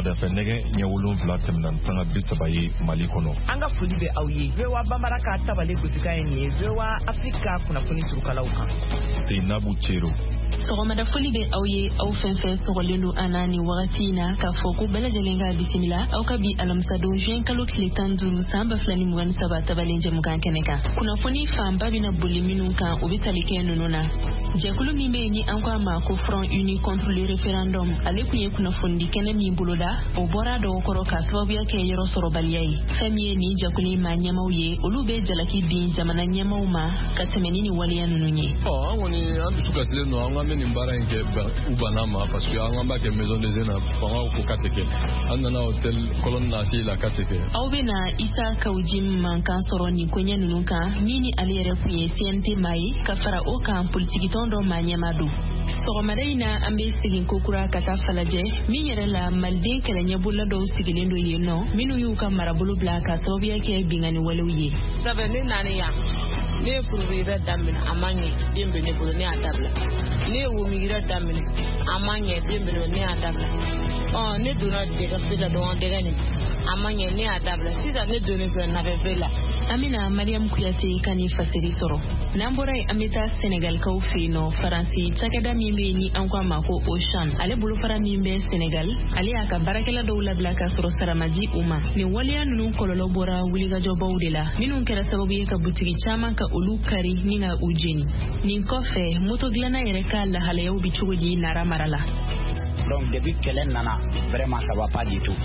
Sɔgɔmada fɛ nɛgɛ ɲɛ 7 tɛmɛna sanga 30 Mali kɔnɔ. An ka foli bɛ aw ye. VOA Bambara ka tabale gosika ye nin ye. VOA Afrika kunnafoni surukalaw kan. Seinabu Cero. Sɔgɔmada foli bɛ aw ye, aw fɛn fɛn sɔgɔlen don an na ni wagati in na k'a fɔ ko bɛɛ lajɛlen ka bisimila aw ka bi alamisa don juin kalo tile 15 san 2023 tabalen jɛmukan kɛnɛ kan. Kunnafoni fanba bɛna boli minnu kan o bɛ tali kɛ ninnu na. Jɛkulu min bɛ yen ni an ko a ma ko Front Uni contre le référendum, ale kun ye kunnafoni kɛnɛ min boloda o bɔra dɔw kɔrɔ ka sababuya kɛ yɔrɔ sɔrɔbaliya ye. Fɛn min ye ni jɛkulu ma ɲɛmaw ye, olu bɛ jalaki bin jamana ɲɛmaw ma ka tɛmɛ ni waleya ninnu ye. An kɔni an dusu kasilen don, an ka bɛ nin baara in kɛ u banna ma parce que an b'a kɛ maison des jeunes fangaw ko ka tɛ kɛ. An nana hôtel Colonne Nasi la ka tɛ kɛ. Aw bɛna Isa Kawujim mankan sɔrɔ nin koɲɛ ninnu kan min ni ale yɛrɛ kun ye CNT maa ye ka fara o kan politikitɔn dɔ maa ɲɛma don. Sɔgɔmada in na an bɛ segin kokura ka taa Falajɛ min yɛrɛ la Maliden kɛlɛɲɛbolola dɔw sigilen don yen nɔ minnu y'u ka marabolo bila ka sababuya kɛ bingani walew ye. Sabu ne nani yan ne ye puruvira daminɛ a ma ɲɛ den bɛ ne bolo ne y'a dabila, ne ye womigira daminɛ a ma ɲɛ den bɛ ne bolo ne y'a dabila, ne donna dɛgɛ la dɔn dɛgɛ nin a ma ɲɛ ne y'a dabila, sisan ne donnen filɛ nafɛfe la. Amina Mariam Kuyate ka ni fasiri sɔrɔ. N'an bɔra yen an bɛ taa Senegalikaw fɛ yen nɔ, Faransi cakɛda min bɛ yen ni an ko a ma ko Auchan, ale bolofara min bɛ Senegal, ale y'a ka baarakɛla dɔw labila ka sɔrɔ saramaji u ma. Nin waleya ninnu kɔlɔlɔ bɔra wulikajɔbaw de la, minnu kɛra sababu ye ka butigi caman ka olu kari ni ka u jeni. Nin kɔfɛ moto dilanna yɛrɛ ka lahalayaw bi cogo di Nara mara la. Donc depuis kɛlɛ nana vraiment ça va pas du tout.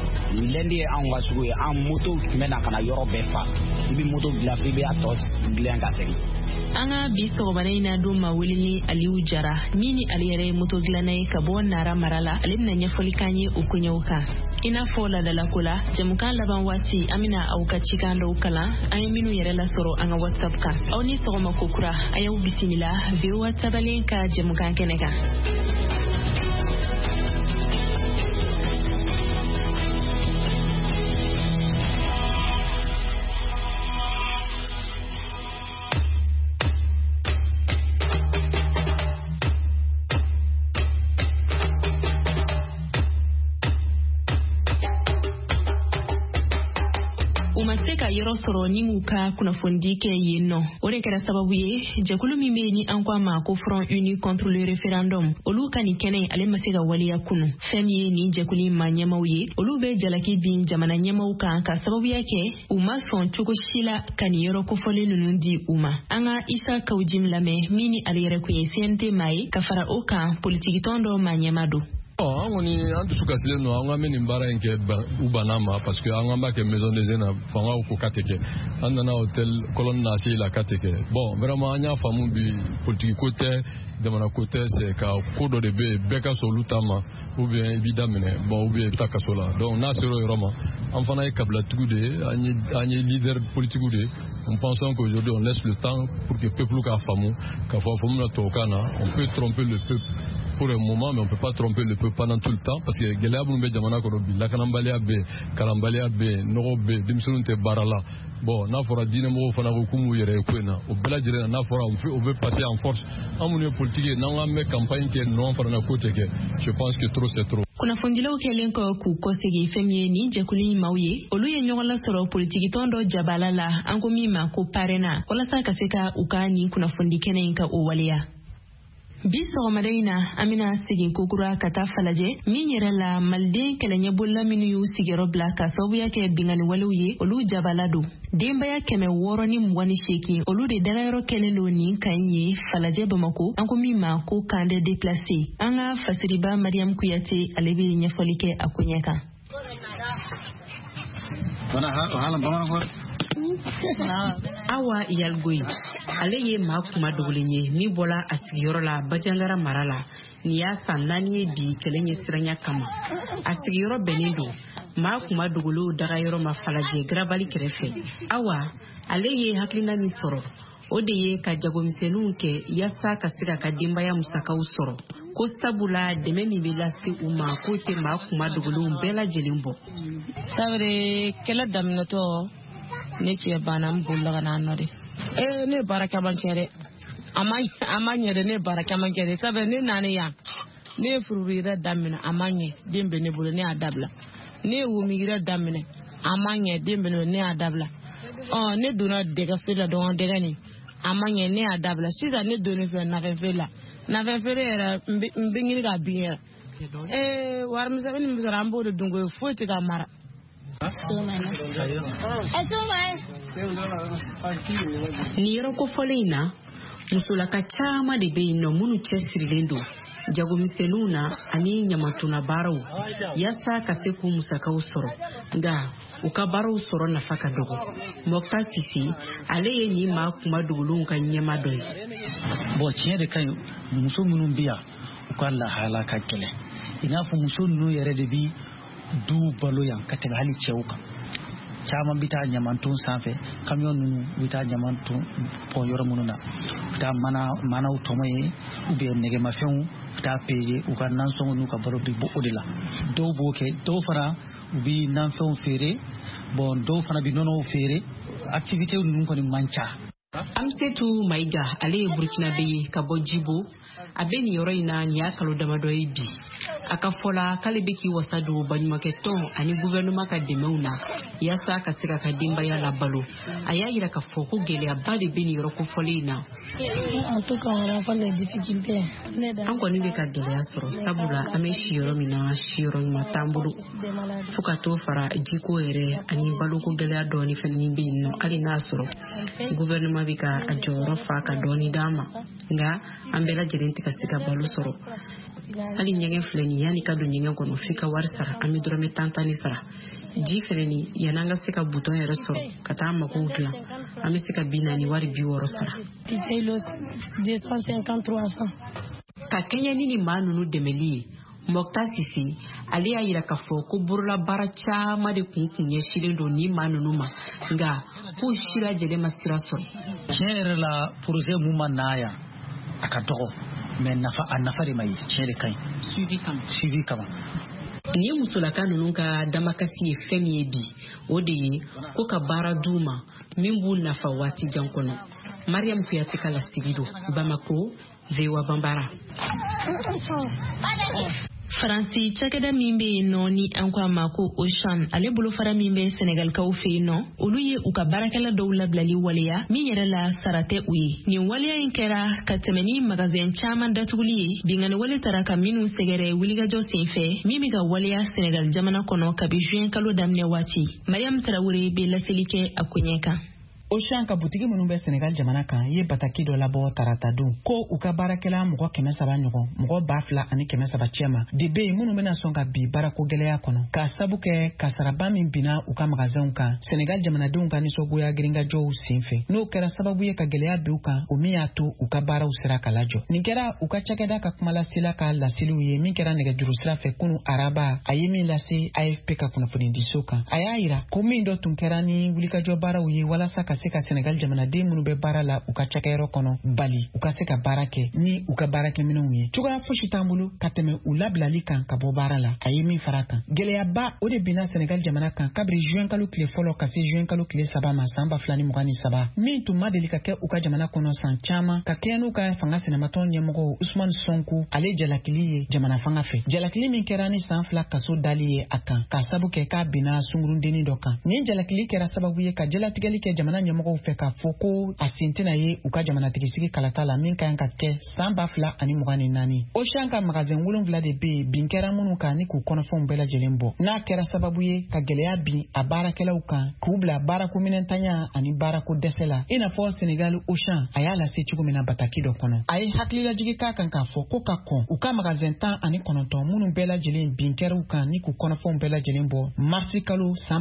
Lundi ye anw ka sugu ye, an moto tun bɛ na ka na yɔrɔ bɛɛ fa, i bɛ moto dilan fo i bɛ a tɔ dilan ka segin. An ka bi sɔgɔmada in na don maa weleli Aliyu Jara min ni ale yɛrɛ ye moto dilanna ye ka bɔ Nara mara la, ale bɛna ɲɛfɔli k'an ye o koɲɛw kan. I n'a fɔ ladalako la, jamukan laban waati an bɛna aw ka cikan dɔw kalan, an ye minnu yɛrɛ lasɔrɔ an ka WhatsApp kan. Aw ni sɔgɔma ko kura, a y'aw bisimila VOA tabalen ka jamukan kɛnɛ kan. Yɔrɔ sɔrɔ ni u ka kunnafoni kɛ yen nɔ. O de kɛra sababu ye jɛkulu min bɛ ni an ko a ma ko Front Uni contre le référendum, olu ka nin kɛnɛ ale ma se ka waleya kunu. Fɛn min ye nin jɛkulu ma ɲɛmaw ye, olu bɛ jalaki bin jamana ɲɛmaw kan ka sababuya kɛ u ma sɔn cogo si la ka nin yɔrɔ kofɔlen ninnu di u ma. An ka Isa Kawujim lamɛn min ni ale yɛrɛ kun ye CNT maa ye ka fara o kan politikitɔn dɔ maa ɲɛma don. An kɔni an dusu kasilen don, an ka bɛ nin baara in kɛ u banna ma parce que an b'a kɛ maison des jeunes fangaw ko ka tɛ kɛ. An nana hôtel Colonne Nasi la ka tɛ kɛ. Bon vraiment an y'a faamu bi politique ko tɛ, jamana ko tɛ, c'est ka ko dɔ de bɛ yen bɛɛ ka sɔn olu ta ma ou bien i b'i daminɛ bon ou bien i bɛ taa kaso la. Donc n'a sera o yɔrɔ ma an fana ye kabilatigiw de ye, an ye leader politiques de ye. On pense qu'aujourd'hui on laisse le temps pour que peuple k'a faamu k'a fɔ faamu na tubabukan na, on peut tromper le peuple pour un moment, mais on ne peut pas tromper le peuple pendant tout le temps parce que gɛlɛya minnu bɛ jamana kɔnɔ bi, lakanabaliya bɛ yen, kalanbaliya bɛ yen, nɔgɔ bɛ yen, denmisɛnninw tɛ baara la. Bon n'a fɔra diinɛmɔgɔw fana ko k'u m'u yɛrɛ ye ko in na, o bɛɛ lajɛlen na n'a fɔra o bɛ passer en force. An minnu ye politique ye n'an k'an bɛ campagne kɛ ninnu fana na ko tɛ kɛ, je pense que trop c'est trop. Kunnafonidilaw kɛlen kɔ k'u kɔsegi fɛn min ye ni jɛkulu in maaw ye, olu ye ɲɔgɔn lasɔrɔ politikitɔn dɔ jabala la an ko min ma ko parena walasa ka se ka u ka nin kunnafoni kɛnɛ in ka o waleya. Bi sɔgɔmada in na an bɛna segin kokura ka taa Falajɛ min yɛrɛ la Maliden kɛlɛɲɛbolola minnu y'u sigiyɔrɔ bila ka sababuya kɛ bingani walew ye, olu jabala don. Denbaya 628 olu de dagayɔrɔ kɛlen don nin kan ye Falajɛ Bamako, an ko min ma ko camp de déplacés. An ka fasiriba Mariam Kuyate ale bɛ ɲɛfɔli kɛ a ko ɲɛ kan. Awa Iyalgoyi ale ye maa kuma dogolen ye min bɔla a sigiyɔrɔ la Bajangara mara la. Ni y'a san 4 ye bi kɛlɛ ɲɛsiranya kama. A sigiyɔrɔ bɛnnen don maa kuma dogolo dagayɔrɔ ma Falajɛ Garabali kɛrɛfɛ. Awa ale ye hakilina min sɔrɔ o de ye ka jagomisɛnninw kɛ yasa ka se ka denbaya musakaw sɔrɔ. Ko sabula dɛmɛ min bɛ lase u ma ko tɛ maa kuma dogolenw bɛɛ lajɛlen bɔ. Sabure kɛlɛ daminɛtɔ ne cɛ banna n bolila ka na nɔ de. Ne baara caman kɛ dɛ. A ma ɲɛ dɛ, ne baara caman kɛ dɛ. Sabu ne nani yan ne furu yɛrɛ daminɛ a ma ɲɛ den bɛ ne bolo ne y'a dabila ne ye wumi yɛrɛ daminɛ a ma ɲɛ den bɛ ne bolo ne y'a dabila ne donna dɛgɛ feere la dɔn dɛgɛ nin a ma ɲɛ ne y'a dabila sisan ne donni fɛ nafɛn feere la nafɛn feere yɛrɛ n bɛ ɲini ka bin yɛrɛ warimisɛnnin min bɛ sɔrɔ an b'o de dun ko ye foyi tɛ ka mara. Ni yɔrɔ kofɔlen in na musolaka caman de bɛ yen nɔ minnu cɛsirilen don jagomisɛnninw na ani ɲamatuna baaraw yaasa ka se k'u musakaw sɔrɔ nka u ka baaraw sɔrɔ nafa ka dɔgɔ. Mɔkta Sisi ale ye nin maa kuma dogolenw ka ɲɛma dɔ ye. Bon tiɲɛ de ka ɲi muso minnu bɛ yan u ka lahala ka gɛlɛn i n'a fɔ muso ninnu yɛrɛ de bi du balo yan ka tɛmɛ hali cɛw kan. Caman bɛ taa ɲamanton sanfɛ kamiyon ninnu bɛ taa ɲamanton pɔn yɔrɔ minnu na u taa manaw tɔmɔ ye ou bien nɛgɛmafɛnw u taa payer u ka nansɔngɔ n'u ka balo bɛ bɔ o de la. Dɔw b'o kɛ dɔw fana u bɛ nanfɛnw feere bon dɔw fana bɛ nɔnɔw feere activité ninnu kɔni man ca. Amsetu Maiga ale ye Burkina ye ka bɔ Jibo a bɛ nin yɔrɔ in na nin y'a kalo damadɔ ye bi a ka fɔ la k'ale bɛ k'i wasa don baɲumankɛtɔn ani gouvernement ka dɛmɛw na yaasa ka se ka denbaya labalo a y'a yira k'a fɔ ko gɛlɛyaba de bɛ nin yɔrɔ kofɔlen in na. An kɔni bɛ ka gɛlɛya sɔrɔ sabula an bɛ si yɔrɔ min na si yɔrɔ ɲuman t'an bolo fo ka t'o fara jiko yɛrɛ ani baloko gɛlɛya dɔɔni fɛnɛ bɛ yen nɔ hali n'a sɔrɔ gouvernement bɛ ka a jɔyɔrɔ fa ka dɔɔni d'an ma nka an bɛɛ lajɛlen tɛ ka se ka balo sɔrɔ. Hali ɲɛgɛn filɛ nin yanni ka don ɲɛgɛn kɔnɔ f'i ka wari sara an bɛ dɔrɔmɛ 10 ni sara ji fɛnɛ ni yanni an ka se ka butɔn yɛrɛ sɔrɔ ka taa magow dilan an bɛ se ka 40 wari 60 sara. Ka kɛɲɛ ni maa ninnu dɛmɛli ye Mɔkta Sisi ale y'a yira k'a fɔ ko bololabaara caman de kun ɲɛsilen don ni maa ninnu ma nka k'u si lajɛlen ma sira sɔrɔ. Tiɲɛ yɛrɛ la projet mun ma na yan a ka dɔgɔ mais a nafa de ma ye tiɲɛ de ka ɲi suivi kama. Ni ye musolaka ninnu ka damakasi ye fɛn min ye bi o de ye ko ka baara d'u ma min b'u nafa waati jan kɔnɔ. Mariam Kuyate ka lasigi don Bamako VOA Bambara. Faransi cakɛda min bɛ yen nɔ ni an ko a ma ko Ocean ale bolofara min bɛ Senegalikaw fɛ yen nɔ olu ye u ka baarakɛla dɔw labilali waleya min yɛrɛ la sara tɛ u ye. Nin waleya in kɛra ka tɛmɛ ni magasin caman datuguli ye bingani wale tara ka minnu sɛgɛrɛ wulikajɔ senfɛ min bɛ ka waleya Senegal jamana kɔnɔ kabi juin kalo daminɛ waati. Mariam Traoré bɛ laseli kɛ a ko ɲɛ kan. Ocean ka butigi minnu bɛ Senegal jamana kan ye bataki dɔ labɔ tarata don ko u ka baarakɛla mɔgɔ 300 ɲɔgɔn mɔgɔ 2,300 cɛma de bɛ yen minnu bɛna sɔn ka bi baarako gɛlɛya kɔnɔ ka sabu kɛ kasaraba min binna u ka magasinw kan Senegal jamanadenw ka nisɔngoya girinkajɔw senfɛ n'o kɛra sababu ye ka gɛlɛya bin u kan o min y'a to u ka baaraw sera ka lajɔ. Nin kɛra u ka cakɛda ka kumalasela ka laseliw ye min kɛra nɛgɛjuru sira fɛ kunu araba a ye min lase AFP ka kunnafonidiso kan a y'a yira ko min dɔ tun kɛra ni wulikajɔ baaraw ye walasa ka se ka Senegal jamanaden minnu bɛ baara la u ka cakɛyɔrɔ kɔnɔ bali u ka se ka baara kɛ ni u ka baarakɛminɛw ye cogoya fosi t'an bolo ka tɛmɛ u labilali kan ka bɔ baara la a ye min fara kan. Gɛlɛyaba o de binna Senegal jamana kan kabiri juin kalo tile fɔlɔ ka se juin kalo tile 3 ma san 2023 min tun ma deli ka kɛ u ka jamana kɔnɔ san caman ka kɛɲɛ n'u ka fanga sɛnɛmatɔn ɲɛmɔgɔ Usman Sonko ale jalakili ye jamana fanga fɛ jalakili min kɛra ni san 2 kaso dali ye a kan ka sabu kɛ k'a binna sungurundenni dɔ kan. Nin jalakili kɛra sababu ye ka jalatigɛli kɛ jamana ɲɛmɔgɔw fɛ k'a fɔ ko a sen tɛna ye u ka jamanatigisi kalata la min kan ka kɛ san 2024. Ocean ka magasin 7 de bɛ yen bin kɛra minnu kan ni k'u kɔnɔfɛnw bɛɛ lajɛlen bɔ n'a kɛra sababu ye ka gɛlɛya bin a baarakɛlaw kan k'u bila baarako minɛntanya ani baarako dɛsɛ la i n'a fɔ Senegal Ocean a y'a lase cogo min na bataki dɔ kɔnɔ. A ye hakililajigi k'a kan k'a fɔ ko ka kɔn u ka magasin 19 minnu bɛɛ lajɛlen bin kɛr'u kan ni k'u kɔnɔfɛnw bɛɛ lajɛlen bɔ marsi kalo san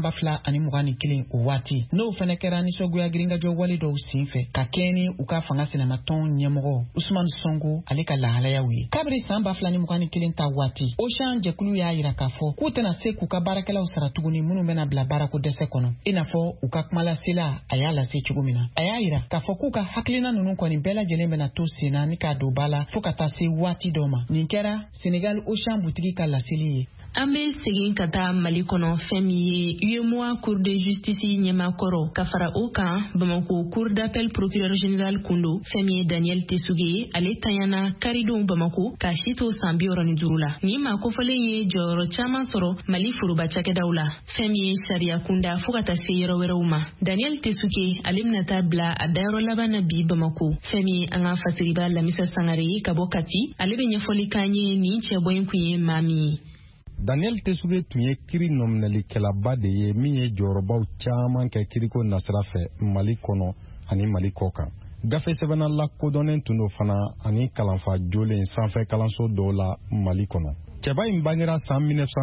2021 o waati n'o fana kɛra nisɔngoya girinkajɔ wale dɔw senfɛ ka kɛɲɛ ni u ka fanga sɛnɛmatɔn ɲɛmɔgɔ Usman Sonko ale ka lahalayaw ye. Kabiri san 2021 ta waati Ocean jɛkulu y'a yira k'a fɔ k'u tɛna se k'u ka baarakɛlaw sara tuguni minnu bɛna bila baarako dɛsɛ kɔnɔ i n'a fɔ u ka kumalasela a y'a lase cogo min na. A y'a yira k'a fɔ k'u ka hakilina ninnu kɔni bɛɛ lajɛlen bɛna to senna ni k'a don ba la fo ka taa se waati dɔ ma. Nin kɛra Senegal Ocean butigi ka laseli ye. An bɛ segin ka taa Mali kɔnɔ fɛn min ye UEMOA Cour de justice ɲɛmaakɔrɔ ka fara o kan Bamako Cour d'appel procureur général kundo fɛn min ye Daniel Tessuge ale tanyana karidenw Bamako ka si to san 65 la. Ni ma kofɔlen ye jɔyɔrɔ caman sɔrɔ Mali foroba cakɛdaw la fɛn min ye sariya kunda fo ka taa se yɔrɔ wɛrɛw ma. Daniel Tessuge ale bɛna taa bila a dayɔrɔ laban na bi Bamako fɛn min an ka fasiriba Lamisa Sangare ka bɔ Kati ale bɛ ɲɛfɔli kan ye ni cɛbɔ in kun ye maa min ye. Daniel Tessuge tun ye kiri nɔminɛlikɛlaba de ye min ye jɔyɔrɔbaw caman kɛ kiriko nasira fɛ Mali kɔnɔ ani Mali kɔ kan. Gafe sɛbɛnna lakodɔnnen tun do fana ani kalanfa jolen sanfɛ kalanso dɔw la Mali kɔnɔ. Cɛba in bangera san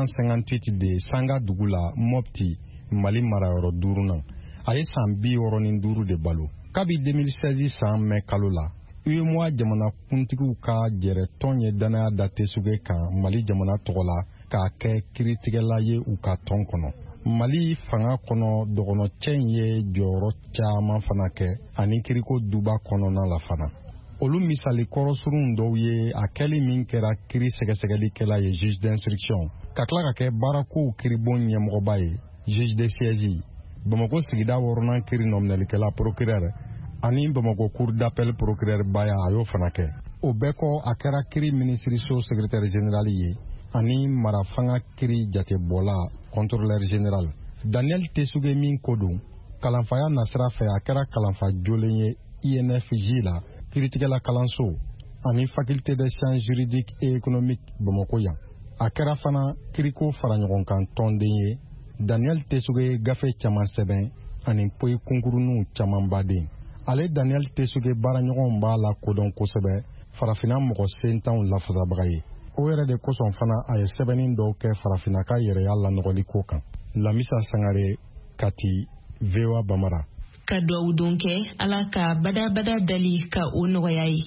1958 de Sanga dugu la Mopti Mali marayɔrɔ 5nan. A ye san 65 de balo. Kabi 2016 san mɛ kalo la. UEMOA jamana kuntigiw ka jɛrɛ tɔn ye danaya da Tessuge kan Mali jamana tɔgɔ la k'a kɛ kiritigɛla ye u ka tɔn kɔnɔ. Mali fanga kɔnɔ dɔgɔnɔcɛ in ye jɔyɔrɔ caman fana kɛ ani kiriko duba kɔnɔna la fana. Olu misali kɔrɔsurun dɔw ye a kɛli min kɛra kiri sɛgɛsɛgɛlikɛla ye juge d'instruction ka tila ka kɛ baarakow kiribon ɲɛmɔgɔba ye juge de siège Bamako sigida 6nan kiri nɔminɛlikɛla procureur ani Bamako Cour d'appel procureur baya a y'o fana kɛ. O bɛɛ kɔ a kɛra kiri ministériso secrétaire général ye ani marafanga kiri jatebɔla contrôleur général. Daniel Tessuge min ko don kalanfaya nasira fɛ a kɛra kalanfa jolen ye INFJ la kiritigɛla kalanso ani faculté des sciences juridiques et économiques Bamako yan. A kɛra fana kiriko faraɲɔgɔnkan tɔnden ye. Daniel Tessuge gafe caman sɛbɛn ani poyi kunkuruninw caman baden. Ale Daniel Tessuge baaraɲɔgɔnw b'a la kodɔn kosɛbɛ farafina mɔgɔ sentanw lafasabaga ye. O yɛrɛ de kosɔn fana a ye sɛbɛnnin dɔw kɛ farafinna ka yɛrɛya lanɔgɔli ko kan. Lamisa Sangare, Kati, VOA Bamara. Ka duwawu don kɛ Ala ka badabada dali ka o nɔgɔya ye.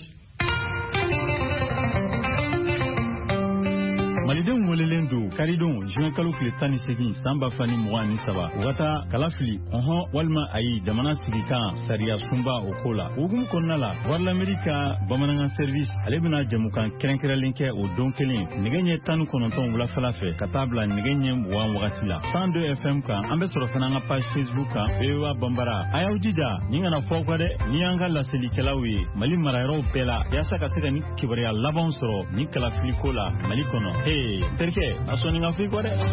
Malidenw welelen do karidenw juin kalo tile 18 san 2023 u ka taa kala fili walima ayi jamana sigi kan sariya sunba o ko la. O hukumu kɔnɔna la Voix de l'Amérique ka bamanankan service ale bɛna jamukan kɛrɛnkɛrɛnlen kɛ o don kelen nɛgɛ ɲɛ 19 wulafɛla fɛ ka taa bila nɛgɛ ɲɛ 20 wagati la. 102 FM kan an bɛ sɔrɔ fana an ka page Facebook kan VOA Bambara. A y'aw jija ni kana fɔ kɔ dɛ ni y'an ka laselikɛlaw ye Mali marayɔrɔw bɛɛ la yaasa ka se ka ni kibaruya labanw sɔrɔ ni kalafili ko la Mali kɔnɔ. Terkɛ a sɔnni ka f'i kɔ dɛ.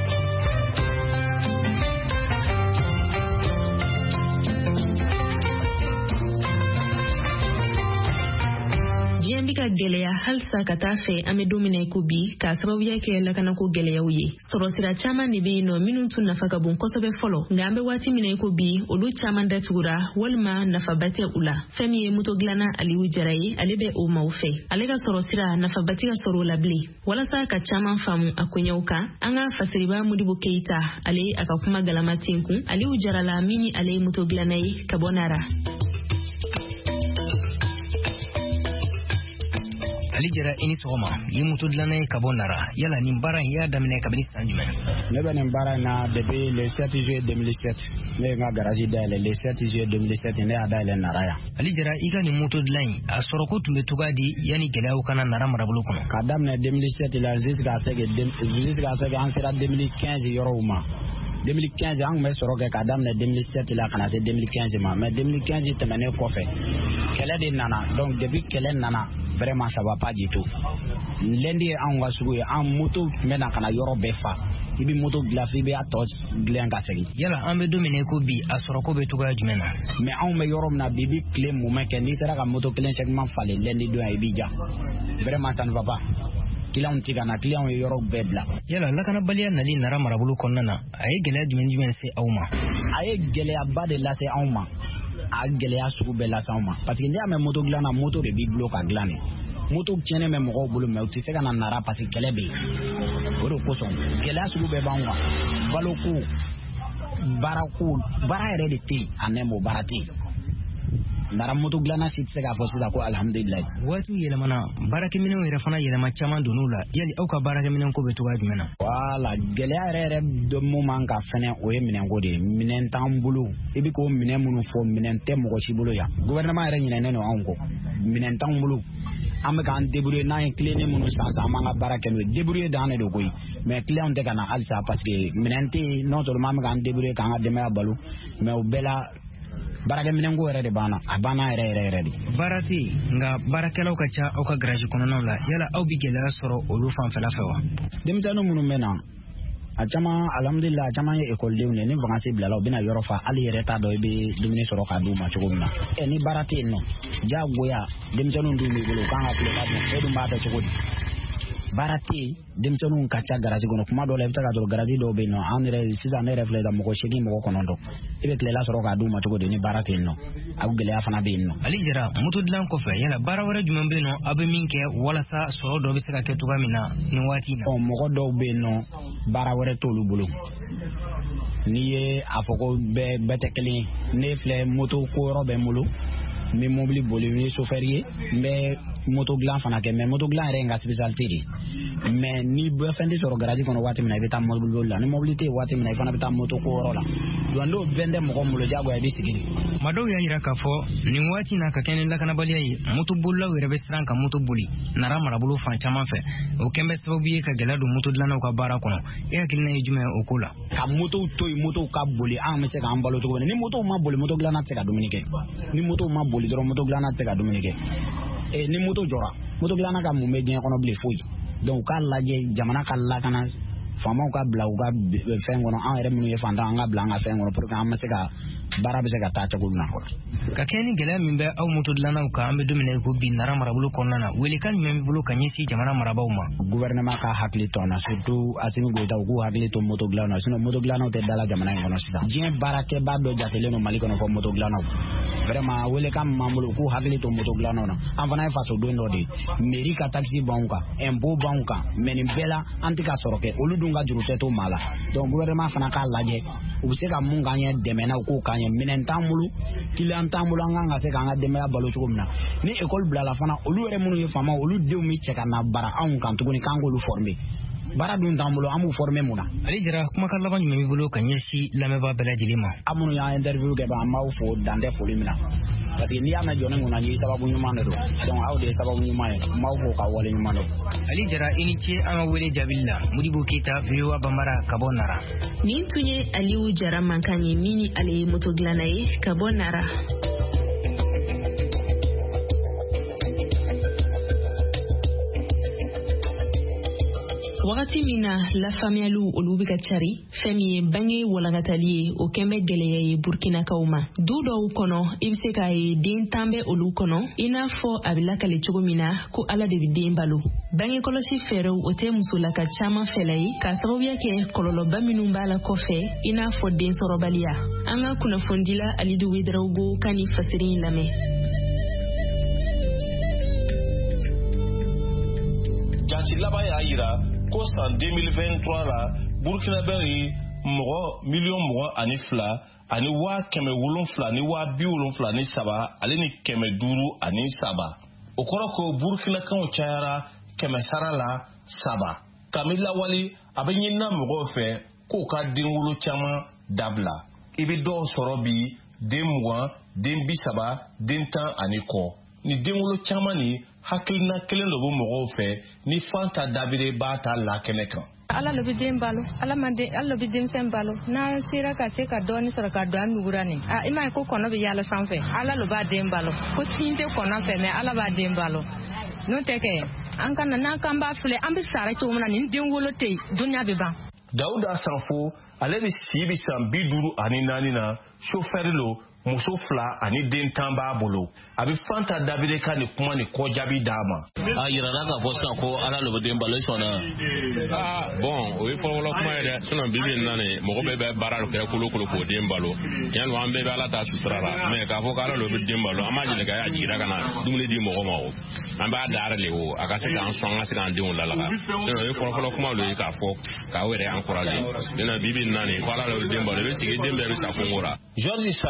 Diɲɛ bɛ ka gɛlɛya halisa ka taa fɛ an bɛ don min na i ko bi ka sababuya kɛ lakanako gɛlɛyaw ye. Sɔrɔsira caman de bɛ yen nɔ minnu tun nafa ka bon kosɛbɛ fɔlɔ nka an bɛ waati min na i ko bi olu caman datugura walima nafaba tɛ u la. Fɛn min ye moto dilanna Aliyu Jara ye ale bɛ o maaw fɛ. Ale ka sɔrɔsira nafaba tɛ ka sɔrɔ o la bilen. Walasa ka caman faamu a koɲɛw kan an ka fasiriba Modibo Keita ale a ka kuma galama ten kun Aliyu Jara la min ni ale ye moto dilanna ye ka bɔ Nara. Ali Jara ini sɔgɔma i moto dilanna ye ka bɔ Nara yala nin baara in y'a daminɛ kabini san jumɛn? Ne bɛ nin baara in na depuis le 7 juillet 2007 ne ye n ka garage dayɛlɛ le 7 juillet 2007 ne y'a dayɛlɛ Nara yan. Ali Jara i ka nin moto dilan in a sɔrɔko tun bɛ cogoya di yanni gɛlɛyaw kana Nara marabolo kɔnɔ? Ka daminɛ 2007 la jusqu'à ce que an sera 2015 yɔrɔw ma. 2015 an kun bɛ sɔrɔ kɛ ka daminɛ 2007 la kana se 2015 ma mais 2015 tɛmɛnen kɔfɛ kɛlɛ de nana donc depuis kɛlɛ nana vraiment ça va pas du tout. Lundi ye anw ka sugu ye an moto tun bɛ na kana yɔrɔ bɛɛ fa i bɛ moto dilan f'i bɛ a tɔ dilan ka segin. Yala an bɛ don min na i ko bi a sɔrɔko bɛ cogoya jumɛn na? Mais anw bɛ yɔrɔ min na bi bi tile mun kɛ n'i sera ka moto kelen segment falen lundi don i b'i ja vraiment ça ne va pas. Client ti kana client ye yɔrɔ bɛɛ bila. Yala lakanabaliya nali Nara marabolo kɔnɔna na a ye gɛlɛya jumɛn se aw ma? A ye gɛlɛyaba de lase anw ma. A gɛlɛya sugu bɛɛ lase anw ma parce que n'i y'a mɛn moto dilan na moto de b'i bolo ka dilan ne. Moto tiɲɛnen bɛ mɔgɔw bolo mais u tɛ se ka na Nara parce que kɛlɛ bɛ yen. O de kosɔn gɛlɛya sugu bɛɛ b'anw kan. Baloko baara yɛrɛ de tɛ yen a nɛmɔ baara tɛ yen. Nara moto dilanna si tɛ se k'a fɔ sisan ko alhamdulilayi. Waatiw yɛlɛmana baarakɛminɛnw yɛrɛ fana yɛlɛma caman donn'u la yali aw ka baarakɛminɛn ko bɛ cogoya jumɛn na? Voilà gɛlɛya yɛrɛ dɔ mun man ka fɛnɛ o ye minɛnko de ye minɛn t'an bolo i bɛ k'o minɛn minnu fɔ minɛn tɛ mɔgɔ si bolo yan gouvernement yɛrɛ ɲinɛnen don anw kɔ minɛn t'anw bolo an bɛ k'an débrouiller n'an ye clé ni minnu san an b'an ka baara kɛ n'o ye débrouiller dan de don koyi mais client tɛ ka na halisa parce que minɛn tɛ yen non seulement an bɛ k'an débrouiller k'an ka denbaya balo mais o bɛɛ la baarakɛminɛnko yɛrɛ de banna a banna yɛrɛ de. Baara tɛ yen nka baarakɛlaw ka ca aw ka garage kɔnɔnaw la yala aw bɛ gɛlɛya sɔrɔ olu fanfɛla fɛ wa? Denmisɛnnin minnu bɛ na a caman alhamdulillah a caman ye ekɔlidenw ye ni vacances bilala u bɛna yɔrɔ fa hali yɛrɛ t'a dɔn i bɛ dumuni sɔrɔ k'a d'u ma cogo min na ni baara tɛ yen nɔ diyagoya denmisɛnninw dun b'i bolo u kan ka tile ka dun e dun b'a dɔn cogo di baara tɛ yen denmisɛnninw ka ca garage kɔnɔ kuma dɔw la i bɛ se ka sɔrɔ garage dɔw bɛ yen nɔ an yɛrɛ sisan ne yɛrɛ filɛ ka mɔgɔ 8 mɔgɔ 9 i bɛ tilela sɔrɔ k'a d'u ma cogo di ni baara tɛ yen nɔ a gɛlɛya fana bɛ yen nɔ. Ali Jara moto dilan kɔfɛ yala baara wɛrɛ jumɛn bɛ yen nɔ aw bɛ min kɛ walasa sɔrɔ dɔ bɛ se ka kɛ cogoya min na nin waati in na? Mɔgɔ dɔw bɛ yen nɔ baara wɛrɛ t'olu bolo n'i ye a fɔ ko bɛɛ tɛ kelen ye ne filɛ moto ko yɔrɔ bɛ n bolo n bɛ mobili boli n ye chauffeur ye n bɛ moto dilan fana kɛ mais moto dilan yɛrɛ ye n ka spécialité de mais ni fɛn tɛ sɔrɔ garage kɔnɔ waati min na i bɛ taa mobili boli la ni mobili tɛ yen waati min na i fana bɛ taa moto ko yɔrɔ la donc n'o bɛn tɛ mɔgɔ bolo diyagoya i bɛ sigi de. Maa dɔw y'a jira k'a fɔ nin waati in na ka kɛ ni lakanabaliya ye moto bolilaw yɛrɛ bɛ siran ka moto boli nara marabolo fan caman fɛ o kɛn bɛ sababu ye ka gɛlɛya don moto dilannaw ka baara kɔnɔ e hakilina ye jumɛn o ko la? Ka motow to yen motow ka boli an bɛ se k'an balo cogo min ni motow ma boli moto dilanna tɛ se ka dumuni kɛ ni motow ma boli dɔrɔn moto dilanna tɛ se ka dumuni kɛ ni moto jɔra moto dilanna ka mun bɛ diɲɛ kɔnɔ bilen foyi donc k'a lajɛ jamana ka lakana faamaw ka bila u ka fɛn kɔnɔ an yɛrɛ minnu ye fantan an ka bila an ka fɛn kɔnɔ pour que an bɛ se ka baara bɛ se ka taa cogo min na. Ka kɛ ni gɛlɛya min bɛ aw moto dilannaw kan an bɛ don min na ko bi nara marabolo kɔnɔna na welekan jumɛn b'i bolo ka ɲɛsin jamana marabaw ma? Gouvernement ka hakili to an na surtout Asimi Goyita u k'u hakili to moto dilannaw na sinon moto dilannaw tɛ dala jamana in kɔnɔ sisan diɲɛ baarakɛba dɔ jatelen don Mali kɔnɔ fɔ moto dilannaw vraiment welekan min b'an bolo u k'u hakili to moto dilannaw na an fana ye fasoden dɔ de mairie ka taxe b'anw kan impôt b'anw kan mais nin bɛɛ la an tɛ ka sɔrɔ kɛ olu dun ka juru tɛ to maa la donc gouvernement fana k'a lajɛ u bɛ se ka mun k'an ye dɛmɛ na u k'o k'an ye minɛn t'an bolo client t'an bolo an kan ka se k'an ka denbaya balo cogo min na ni école bilala fana olu yɛrɛ minnu ye faamaw olu denw bɛ cɛ ka na bara anw kan tuguni k'an k'olu former baara dun t'an bolo an b'u former mun na. Ali Jara kumakan laban jumɛn b'i bolo ka ɲɛsin lamɛnbaa bɛɛ lajɛlen ma? An minnu y'an interview kɛ an b'aw fo dan tɛ foli min na parce que n'i y'a mɛn jɔnni kunna n'i sababu ɲuman de don donc aw de ye sababu ɲuman ye n b'aw fo ka wale ɲuman don. Ali Jara i ni ce an ka wele jaabili la Modibo Keyita VOA Banbara ka bɔ Nara. Nin tun ye Aliyu Jara mankan ye min ni ale ye moto dilanna ye ka bɔ Nara. Wagati min na lafaamuyaliw olu bɛ ka cari fɛn min ye bange walankatali ye o kɛn bɛ gɛlɛya ye Burkinakaw ma du dɔw kɔnɔ i bɛ se k'a ye den tan bɛ olu kɔnɔ i n'a fɔ a bɛ lakale cogo min na ko Ala de bɛ den balo bange kɔlɔsi fɛɛrɛw o tɛ musolaka caman fɛla ye k'a sababuya kɛ kɔlɔlɔba minnu b'a la kɔfɛ i n'a fɔ den sɔrɔbaliya an ka kunnafondila Alidu Wederawogo ka ni fasiri in lamɛn. Jati laban y'a yira ko san 2023 la Burkinabé ye mɔgɔ miliyɔn 22 ani 770 ni 773 ale ni 503 o kɔrɔ ko Burkinakaw cayara 100 sara la 3 Kamila Wali a bɛ ɲinina mɔgɔw fɛ k'u ka denwolo caman dabila i bɛ dɔw sɔrɔ bi den 20 den 30 den 10 ani kɔ ni denwolo caman ni hakilina kelen dɔ bɛ mɔgɔw fɛ ni fan ta dabire b'a ta lakɛnɛ kan. Ala le bɛ den balo Ala bɛ denmisɛn balo n'a sera ka se ka dɔɔni sɔrɔ ka don an nugura nin i m'a ye ko kɔnɔ bɛ yaala sanfɛ Ala le b'a den balo ko sin tɛ kɔnɔ fɛ mais Ala b'a den balo n'o tɛ kɛ an ka na n'an kan b'a filɛ an bɛ sara cogo min na nin den wolo tɛ yen dunuya bɛ ban. Dawuda Sanfo ale de si bɛ san 54 na chauffeur lo muso 2 ani den 10 b'a bolo a bɛ fanta dabire ka ni kuma ni kɔ jaabi d'a ma. A yirara k'a fɔ sisan ko Ala le bɛ den balo sɔnna. Bon o ye fɔlɔfɔlɔ kuma ye dɛ sinon bi bi in na nin mɔgɔ bɛɛ bɛ baara dɔ kɛ kolokolo k'o den balo tiɲɛ don an bɛɛ bɛ Ala ta sutura la mais k'a fɔ ko Ala le bɛ den balo an b'a ɲininka a y'a jigira ka na dumuni di mɔgɔ ma o an b'a da de o a ka se k'an sɔn an ka se k'an denw lalaga sinon o ye fɔlɔfɔlɔ kuma lo ye k'a fɔ k'aw yɛrɛ encourager sinon bi bi in na nin ko Ala le bɛ den balo i bɛ sigi den bɛɛ bɛ sa kungo la. George Sanu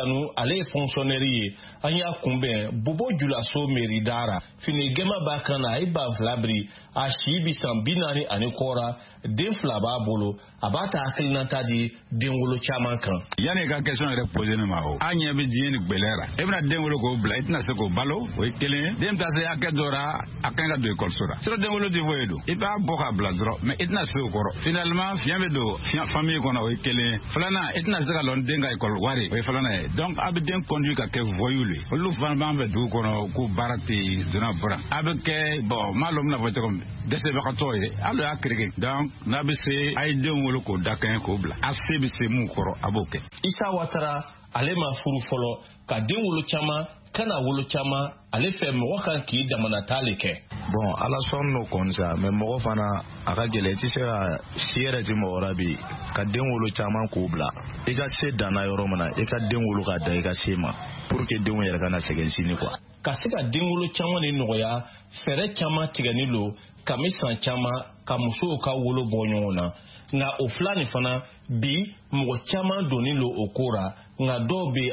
ale fonctionnaire an y'a kunbɛn Bobo Julaso mairie dara fini gɛma b'a kan na a ye ban fila biri a si bi san 40 ani kɔra den fila b'a bolo a b'a ta hakilinata di den wolo caman kan. Yani ka question yɛrɛ poser ne ma o an ɲɛ bɛ diɲɛ ni gbɛlɛ la e bɛna den wolo k'o bila i tɛna se k'o balo o ye kelen ye den ta se hakɛ dɔ la a kan ka don ekɔliso la sira den wolo tɛ foyi don i b'a bɔ k'a bila dɔrɔn mais i tɛna se o kɔrɔ finalement fiɲɛ bɛ don famille kɔnɔ o ye kelen ye filanan i tɛna se ka lɔn den ka ekɔli wari o ye filanan ye donc a bɛ den conduit ka kɛ voyou le olu fana b'an fɛ dugu kɔnɔ ko baara tɛ donna bɔra a bɛ kɛ bon m'a lɔn bɛna fɔ cogo min dɛsɛbagatɔ ye hali y'a kereke donc n'a bɛ se a ye den wolo k'o da kɛɲɛ k'o bila a se bɛ se mun kɔrɔ a b'o kɛ. Isa Watara ale ma furu fɔlɔ ka den wolo caman kana wolo caman ale fɛ mɔgɔ kan k'i damana t'ale kɛ. Bon ala sɔn n'o kɔni sa mais mɔgɔ fana a ka gɛlɛn i tɛ se ka si yɛrɛ di mɔgɔ wɛrɛ bi ka den wolo caman k'o bila i ka se danna yɔrɔ min na i ka den wolo ka da i ka se ma pour que denw yɛrɛ kana sɛgɛn sini quoi. Ka se ka den wolo caman de nɔgɔya fɛɛrɛ caman tigɛni lo kami san caman ka musow ka wolo bɔ ɲɔgɔn na nka o fila nin fana bi mɔgɔ caman donni lo o ko ra nka dɔw bɛ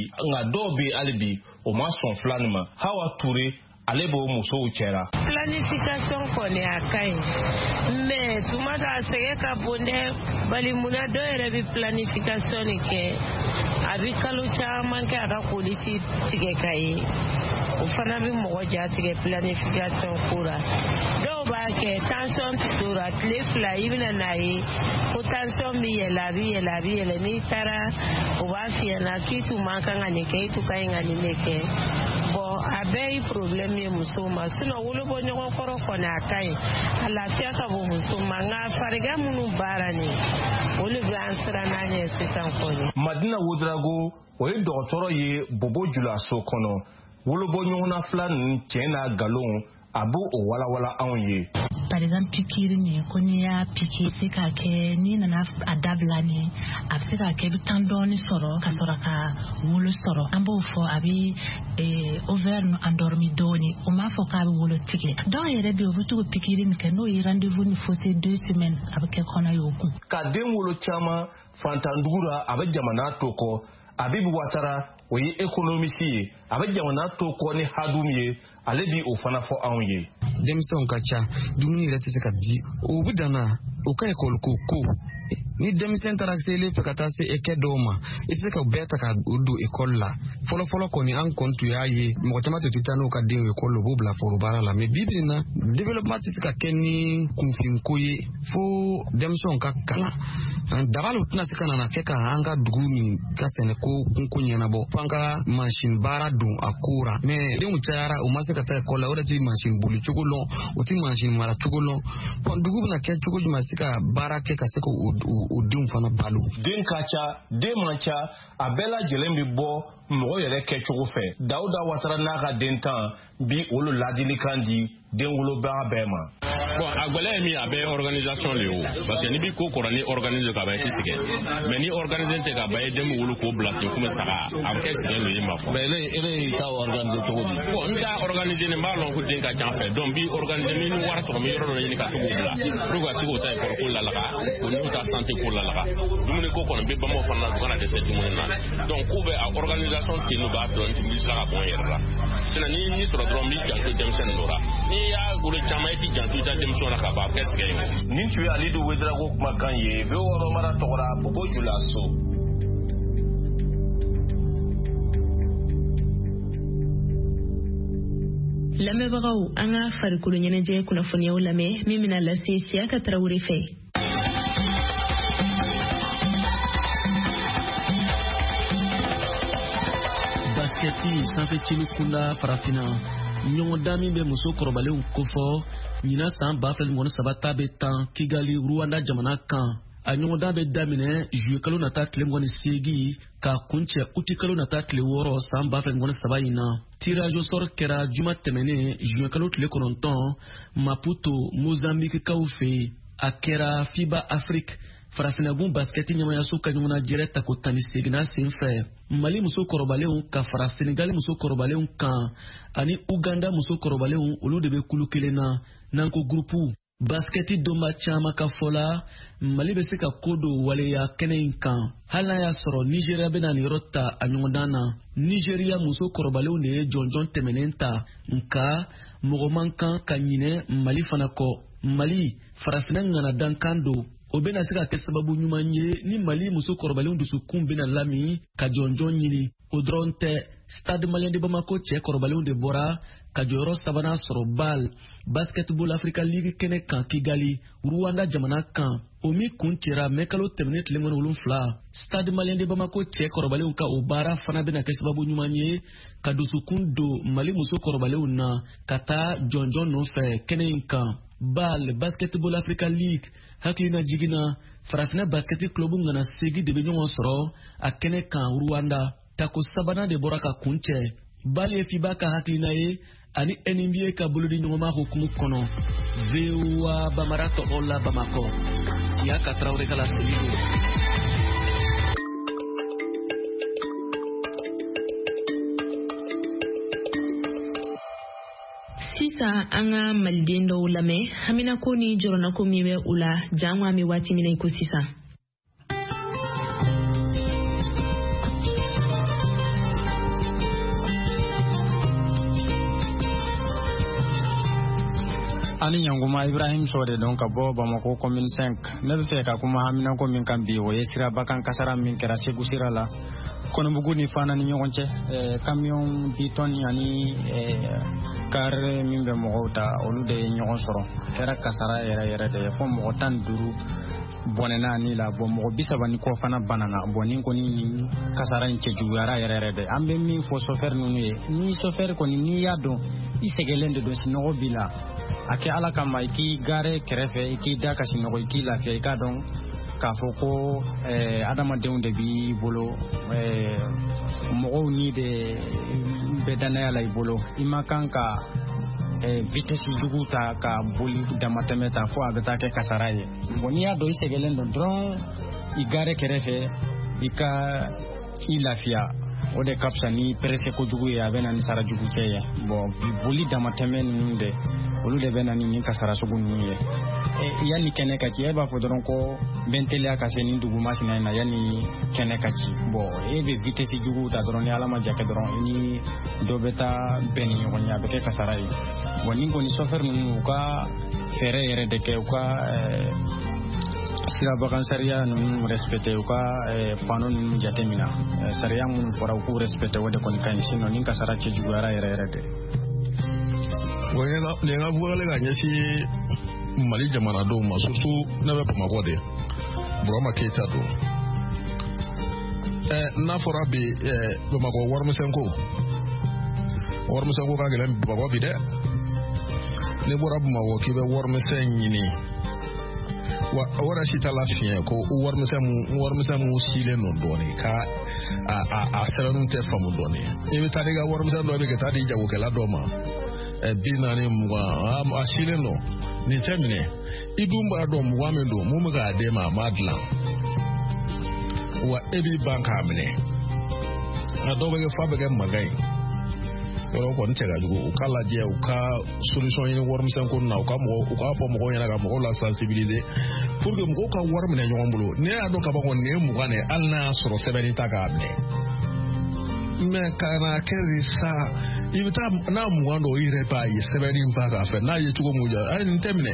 hali bi o ma sɔn fila nin ma. Hawa Ture ale b'o musow cɛra. Planification kɔni a ka ɲi mais tuma dɔ a sɛgɛn ka bon dɛ bari munna dɔw yɛrɛ bɛ planification de kɛ a bɛ kalo caman kɛ a ka koli ti tigɛ ka ye o fana bɛ mɔgɔ jatigɛ planification ko la dɔw b'a kɛ tension tora tile fila i bɛna n'a ye ko tension bɛ yɛlɛ a bɛ yɛlɛ n'i taara o b'a f'i ɲɛna k'i tun man kan ka nin kɛ i tun ka ɲi ka nin de kɛ bon a bɛɛ ye problème ye muso ma sinon wolobɔ ɲɔgɔn kɔrɔ kɔni a ka ɲi a lafiya ka bon muso ma nka farigan minnu baara nin olu bɛ an siran n'a ɲɛ sisan kɔni. Madina Wodrago o ye dɔgɔtɔrɔ ye Bobo Julaso kɔnɔ wolobɔ ɲɔgɔnna fila ninnu cɛ n'a nkalon a b'o o walawala anw ye. Par exemple pikiri nin ko n'i y'a piki se ka kɛ n'i nana a dabila nin a bɛ se ka kɛ i bɛ tan dɔɔni sɔrɔ ka sɔrɔ ka wolo sɔrɔ an b'o fɔ a bɛ ovaire endormi dɔɔni o m'a fɔ k'a bɛ wolo tigɛ dɔw yɛrɛ bɛ yen o bɛ to ka pikiri nin kɛ n'o ye rendez-vous ni faussé 2 semaines a bɛ kɛ kɔnɔ ye o kun. Ka den wolo caman fantandugu la a bɛ jamana to kɔ Abibu Watara o ye économiste ye a bɛ jamana to kɔ ni hadum ye ale bi o fana fɔ anw ye. Denmisɛnw ka ca dumuni yɛrɛ tɛ se ka di o bɛ dan na o ka école ko ni denmisɛn taara selen fɛ ka taa se ekɛ dɔw ma i tɛ se ka bɛɛ ta ka don école la fɔlɔfɔlɔ kɔni an kɔni tun y'a ye mɔgɔ caman tun tɛ taa n'u ka denw école u b'u bila forobaara la mais bi bi in na développement tɛ se ka kɛ ni kunfinko ye fo denmisɛnw ka kalan dabaliw tɛna se ka nana kɛ ka an ka dugu nin ka sɛnɛko kunko ɲɛnabɔ fo an ka mansin baara don a ko ra mais denw cayara u ma se ka taa école la o de tɛ mansin boli cogo lɔn o tɛ mansin mara cogo lɔn bon dugu bɛna kɛ cogo jumɛn se ka baara kɛ ka se ka o denw fana balo. Den ka ca den man ca a bɛɛ lajɛlen bɛ bɔ mɔgɔ yɛrɛ kɛcogo fɛ. Dawuda Watara n'a ka den tan bi olu ladilikan di den wolobaga bɛɛ ma. Bon a gɛlɛya ye min a bɛɛ organisation le ye o parce que ni bi ko kɔrɔ ni organiser ka ban i tɛ sɛgɛn mais ni organiser tɛ ka ban i den bɛ wolo k'o bila ten komi saga a bɛ kɛ sɛgɛn le ye ma quoi. mais ele y'i ta organiser cogo di. bon n t'a organiser nin b'a lɔn ko den ka ca fɛ donc bi organiser ni wari sɔrɔ n bɛ yɔrɔ dɔ ɲini ka se k'o bila pour que ka se k'o ta école ko lalaga o n'u ta santé ko lalaga dumuni ko kɔni bɛ bamaw fana na u kana dɛsɛ dumuni na donc k'u bɛ a organisation ten n'u b'a dɔn n tun bɛ sira ka bɔ n yɛrɛ la sinon ni sɔrɔ dɔrɔn n b'i janto denmisɛnnin dɔ la n'i y'a wolo caman i t'i janto i ta denmisɛnw na ka ban a bɛ kɛ sɛgɛn ye. Nin tun ye Alidu Wodrago kumakan ye VOA mara tɔgɔra Bobo Julaso. Lamɛnbagaw an ka farikolo ɲɛnajɛ kunnafoniyaw lamɛn min bɛna lase Siyaka Tarawele fɛ. Basketi sanfɛ cili kunda farafina ɲɔgɔndan min bɛ muso kɔrɔbalenw kofɔ ɲina san 2013 ta bɛ tan Kigali Rwanda jamana kan a ɲɔgɔndan bɛ daminɛ juillet kalo nata tile 28 ka kuncɛ août kalo nata tile 6 san 2013 in na. Tirage au sort kɛra juma tɛmɛnen juillet kalo tile 9 Maputo Mozambique kaw fɛ a kɛra FIBA Afrique farafinagun basketi ɲamayaso ka ɲɔgɔnna jɛrɛ tako 18 sen fɛ. Mali muso kɔrɔbalenw ka fara Senegal muso kɔrɔbalenw kan ani Uganda muso kɔrɔbalenw olu de bɛ kulu kelen na n'an ko groupe basketi doma chama ka fola Mali be se ka kodo waleya kɛnɛ in kan hali n'a y'a sɔrɔ Nigeria bena ni yɔrɔ ta a ɲɔgɔndan na. Nigeria muso kɔrɔbalenw de ye jɔnjɔn tɛmɛnen ta nka mɔgɔ man kan ka ɲinɛ Mali fana kɔ. Mali farafina ŋana dankan don o bena se ka kɛ sababu ɲuman ye ni Mali muso kɔrɔbalenw dusukun bena lami ka jɔnjɔn ɲini. O dɔrɔn tɛ Stade Malien de Bamako cɛ kɔrɔbalenw de bɔra ka jɔyɔrɔ sabanan sɔrɔ BAL Basketball Africa League kɛnɛ kan Kigali Rwanda jamana kan. O mi kun cɛra mɛ kalo tɛmɛnen tile 7 Stade Malien de Bamako cɛ kɔrɔbalenw ka o baara fana bena kɛ sababu ɲuman ye ka dusukun don Mali muso kɔrɔbalenw na ka taa jɔnjɔn nɔfɛ kɛnɛ in kan. BAL Basketball Africa League hakilina jigina farafina basketi club ngana segi de be ɲɔgɔn sɔrɔ a kɛnɛ kan Rwanda. Tako sabanan de bɔra ka kun cɛ. BAL ye FIBA ka hakilina ye ani NBA ka bolodi ɲɔgɔnma hukumu kɔnɔ. VOA Bamara tɔgɔ la Bamakɔ. Siya ka Traoré ka laseli don. Sisan an ka maliden dɔw lamɛn haminako ni jɔrɔnako min bɛ u la jan an bɛ waati min na ko sisan. ani Ɲanguma Ibrahim Sode donc ka bɔ Bamako commune 5 ne bɛ fɛ ka kuma haminako min kan bi o ye siraba kan kasara min kɛra Segu sira la Kɔnɔbugu ni Fana ni ɲɔgɔn cɛ camion 10 tonnes ani car min bɛ mɔgɔw ta olu de ye ɲɔgɔn sɔrɔ kɛra kasara yɛrɛ de fɔ mɔgɔ 15 bɔnɛna ni la bon mɔgɔ 30 ni kɔ fana banana bon ni kɔni ni kasara in cɛjuguyara yɛrɛ de an bɛ min fɔ chauffeur ninnu ye ni chauffeur kɔni ni y'a dɔn i sɛgɛlen de don sinɔgɔ b'i la a kɛ Ala kama i k'i gare kɛrɛfɛ i k'i da ka sinɔgɔ i k'i lafiya i k'a dɔn k'a fɔ ko adamadenw de b'i bolo mɔgɔw ni de bɛ danaya la i bolo i ma kan ka vitesse jugu ta ka boli damatɛmɛ ta fo a bɛ taa kɛ kasara ye bon n'i y'a dɔn i sɛgɛlen don dɔrɔn i gare kɛrɛfɛ i ka i lafiya o de ka fisa ni presse kojugu ye a bɛ na ni sara jugu cɛ ye bon boli damatɛmɛ ninnu de olu de bɛ na ni kasara sugu ninnu ye yanni kɛnɛ ka ci e b'a fɔ dɔrɔn ko n bɛ n teliya ka se nin dugu masina in na yanni kɛnɛ ka ci bon e bɛ vitesse jugu ta dɔrɔn ni Ala ma ja kɛ dɔrɔn i ni dɔ bɛ taa bɛn ni ɲɔgɔn ye a bɛ kɛ kasara ye bon ni kɔni chauffeur ninnu u ka fɛɛrɛ yɛrɛ de kɛ u ka sirabakan sariya ninnu respecté u ka pano ninnu jatemina sariya minnu fɔra u k'u respecté o de kɔni ka ɲi sinon ni kasara cɛjuguyara yɛrɛ de ne ka bɔle ka ɲɛsin Mali jamanadenw ma surtout ne bɛ Bamakɔ de Burama Keita don n'a fɔra bi Bamakɔ warimisɛnko ka gɛlɛn Bamakɔ bi dɛ ne bɔra Bamakɔ k'i bɛ warimisɛn ɲini wa o yɛrɛ si t'a la fiɲɛ ko warimisɛn mun silen don dɔɔnin ka a sɛbɛnninw tɛ faamu dɔɔnin i bɛ taa n'i ka warimisɛn dɔ bɛ ka taa di jagokɛla dɔ ma 40 a silen don nin tɛ minɛ i dun b'a dɔn 20 min don mun bɛ k'a d'e ma a m'a dilan wa e b'i ban k'a minɛ nka dɔw bɛ kɛ fa bɛ kɛ mankan ye yɔrɔ kɔni cɛ ka jugu u k'a lajɛ u ka solution ɲini warimisɛn ko na u k'a fɔ mɔgɔw ɲɛna ka mɔgɔw la sensibiliser pour que mɔgɔw ka wari minɛ ɲɔgɔn bolo ne y'a dɔn k'a fɔ ko nin ye 20 de hali n'a y'a sɔrɔ sɛbɛnni ta k'a minɛ mais kana kɛ sa i bɛ taa n'a 20 dɔw i yɛrɛ b'a ye sɛbɛnni ba k'a fɛ n'a ye cogo mun jɛ ayi nin tɛ minɛ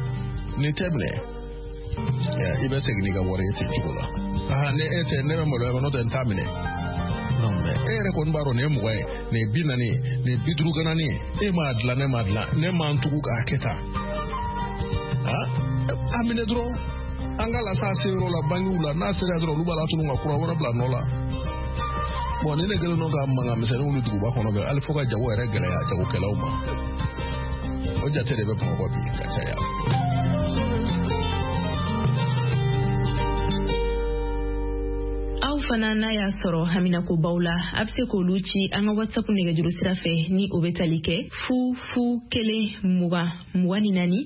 i bɛ segin n'i ka wari ye ten cogo la ne e tɛ ne bɛ maloya n'o tɛ n t'a minɛ non mais e yɛrɛ kɔni b'a dɔn nin ye 20 ye nin ye 40 ye nin ye 50 ganani ye e m'a dilan ne m'a dilan ne m'an tugu k'a kɛ tan a minɛ dɔrɔn an ka lasa se yɔrɔ la bangiw la n'a sera dɔrɔn olu b'a la tunu ka kura wɛrɛ bila nɔ la bon ni ne kɛlen don ka mankan misɛnninw wuli duguba kɔnɔ bɛ hali fo ka jago yɛrɛ gɛlɛya jagokɛlaw ma o jate de bɛ Bamakɔ bi ka caya. Aw fana n'a y'a sɔrɔ haminakobaw la a bɛ se k'olu ci an ka WhatsApp nɛgɛjuru sira fɛ ni o bɛ tali kɛ 02024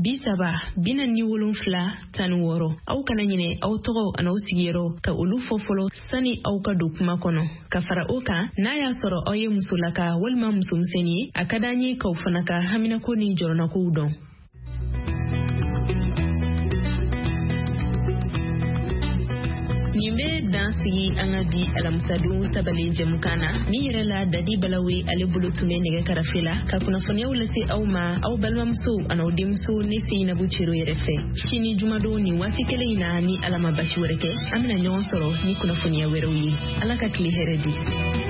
30 46 aw kana ɲinɛ aw tɔgɔ ani aw sigiyɔrɔ ka olu fɔ fɔlɔ sani aw ka don kuma kɔnɔ ka fara o kan n'a y'a sɔrɔ aw ye musolaka walima musomisɛnnin ye a ka d'an ye k'aw fana ka haminako ni jɔrɔnakow dɔn. sigi an ka bi alamusadon tabale jɛmukana ni yɛrɛ la Dadi Balawe ale bolo tun bɛ nɛgɛ karafe la ka kunnafoniyaw lase aw ma aw balimamuso an'aw denmuso ne Seinabu Cero yɛrɛ fɛ sini jumadon ni waati kelen in na ni Ala ma basi wɛrɛ kɛ an bɛna ɲɔgɔn sɔrɔ ni kunnafoniya wɛrɛw ye Ala ka tile hɛrɛ di